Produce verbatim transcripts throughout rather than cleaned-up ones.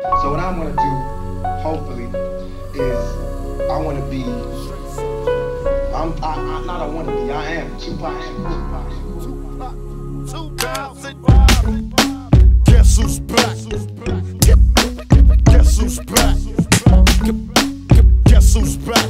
So what I want to do, hopefully, is I want to be. I'm, I, I, not I want to be. I am Tupac. Guess who's back? Guess who's back? Guess who's back?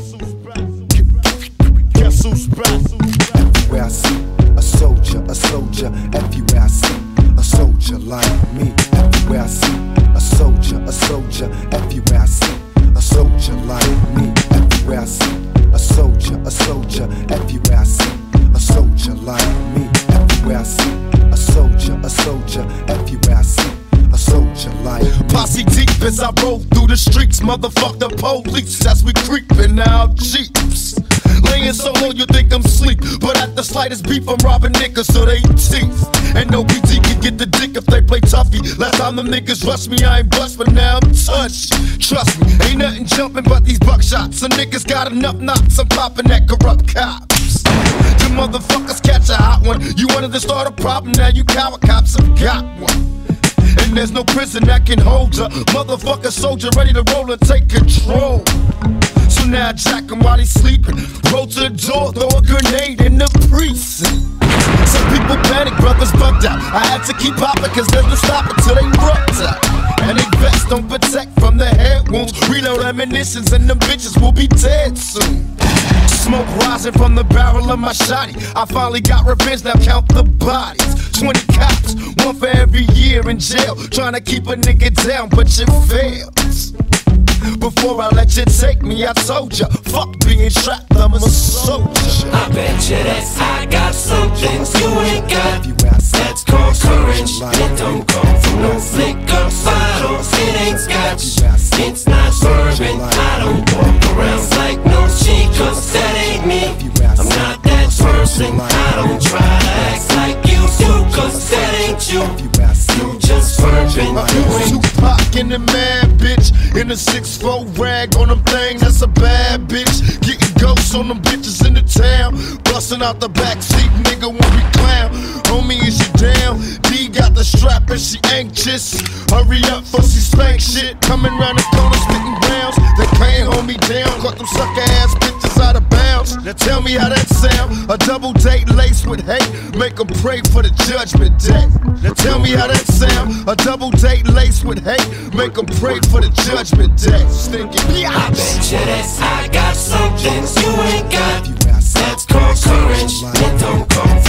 Guess who's back? Everywhere I see a soldier, a soldier. Everywhere I see a soldier like me. Everywhere I see a soldier, a soldier. Everywhere I see a soldier like me. Everywhere I see a soldier, a soldier. Everywhere I see a soldier like me. Everywhere I see a soldier, a soldier. Everywhere I see a soldier like me. Posse deep as I roll through the streets. Motherfuck the police as we creepin' out Jeeps. Laying so low you think I'm sleep, but at the slightest beef I'm robbing niggas so they teeth. And no B T can get the dick if they play toughy. Last time them niggas rushed me, I ain't bust, but now I'm touched. Trust me, ain't nothing jumping but these buckshots. Some niggas got enough knots, I'm popping at corrupt cops. You motherfuckers catch a hot one. You wanted to start a problem, now you coward cops have got one. And there's no prison that can hold ya. Motherfucker soldier ready to roll and take control. So now I jack him while he's sleeping. Roll to the door, throw a grenade in the precinct. Some people panic, brothers bugged out. I had to keep popping cause there's no stopping till they rubbed out. And they vests don't protect from the head wounds. Reload ammunitions and them bitches will be dead soon. Smoke rising from the barrel of my shotty. I finally got revenge, now count the bodies. Twenty cops, one for every year in jail. Trying to keep a nigga down, but you failed. Before I let you take me, I told ya, fuck being trapped, I'm a soldier. I bet you that I got something you ain't got. That's called courage. It don't come from no liquor bottles. It ain't scotch. It's not bourbon. I don't walk around like no chicas. That ain't me. I'm not that person. I don't try to act like you do, cause that ain't you. You just bourbon. Tupac in the mad bitch. In a six four rag on them thing, that's a bad bitch. Getting ghosts on them bitches in the town. Busting out the backseat, nigga when we clown. Homie, is you down? D got the strap and she anxious. Hurry up for she spank shit. Coming round the corner spitting rounds. They can't hold me down. Caught them sucker ass bitches out of bounds. Now tell me how that sound. A double date laced with hate. Make them pray for the judgment day. Now tell me how that sound. A double date laced with hate. Make them pray for the judgment day. Stinking I bet you that I got something you ain't got. That's called courage. It don't come